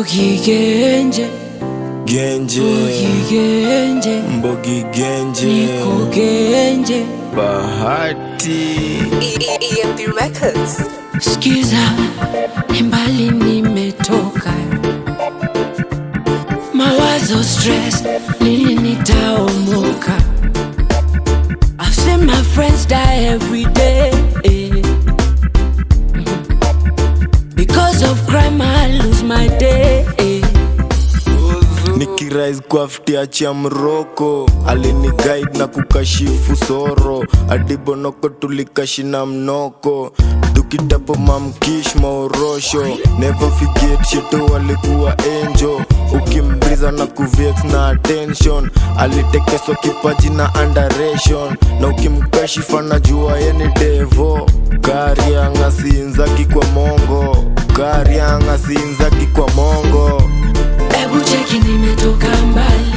Mbogi Genje, Genje, Genje, Mbogi Genje, Niko Genje, Bahati, EMP Records. Skiza, mbali nimetoka, mawazo stress, lini nitaomoka. I've seen my friends die every day. Because of crime I lose my day. nikirise kwa fti ya mroko, alini guide na kukashifu soro, adibonoko tulikashina mnoko, tukitapo mamkish maorosho, never forget shito walikuwa angel, ukimbriza na kuvex na attention, alitekeswa kipaji na underration, na ukimkashifa na jua yeni devo, karianga siinzaki kwa mongo, karianga siinzaki kwa mongo. Ebu cheki nimetoka mbali,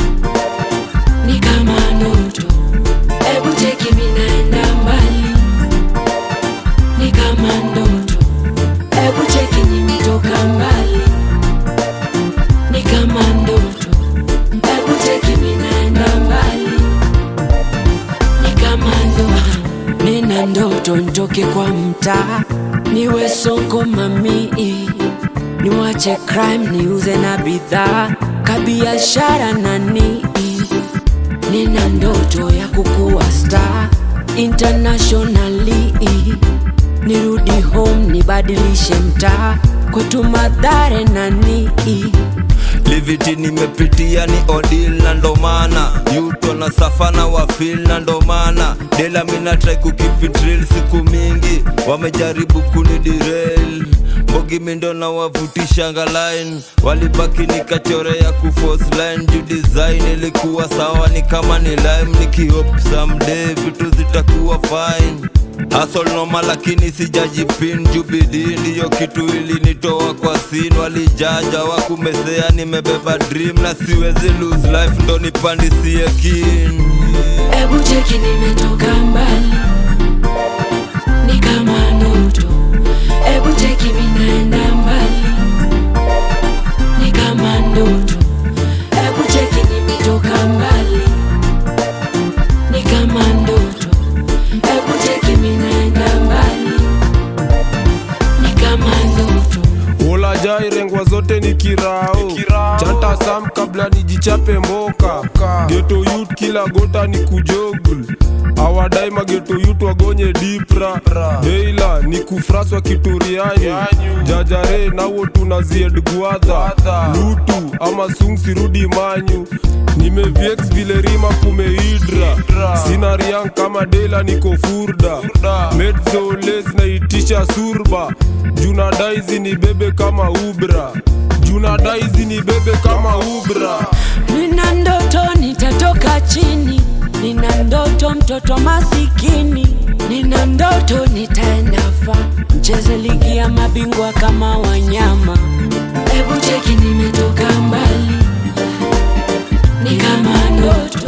ni kama ndoto. Ebu cheki minaenda mbali, ni kama ndoto. Ebu cheki nimetoka mbali, ni kama ndoto. Ebu cheki minaenda mbali, ni kama ndoto. Nina ndoto nitoke kwa mtaa, niwe soko mamii, niwache crime niuze na bidhaa kabiashara nani. Nina ndoto ya kukuwa star internationally, nirudi home nibadilishe mtaa kwetu Mathare nani. Liviti nimepitia ni ordeal na ndomana, yuto na safana wa feel na ndomana, dela mina try kukeep it real. Siku mingi wamejaribu kunidirel, Mbogi mindo na wavutisha line, walibaki nikachorea kuforce line, juu design ilikuwa sawa ni kama ni lime, nikihope someday vitu zitakuwa fine. Hustle noma lakini sijajipin, juu bidii ndiyo kitu ilinitoa kwa scene. Walijaja wakumesea nimebeba dream, na siwezi lose life ndo nipandisie kin. Ebu cheki nimetoka mbali, ni kama ndoto. Ebu cheki minaenda mbali, ni kama ndoto. Ebu cheki nimetoka mbali, ni kama ndoto. Ebu cheki minaenda mbali, ni kama ndoto. Ola jai rengwa zote ni kirao, chanta sam kabla nijichape mboka. Ghetto youth kila gota ni kujogul, awadai maghetto youth wagonye dipra. Deila ni kufraswa kituriani, jajare na wotu na zied guadha. Lutu ama sung sirudi manyu, nimeviex vile rima kumeidra. Sina riang kama Dela niko furda, medso les na itisha surba. Juna daizi ni bebe kama ubra, Juna daizi ni bebe kama ubra. Nina ndoto nitatoka chini, nina ndoto mtoto masikini, nina ndoto nitaenda fa, mcheze ligi ya mabingwa kama wanyama. Ebu cheki nimetoka mbali, ni kama ndoto.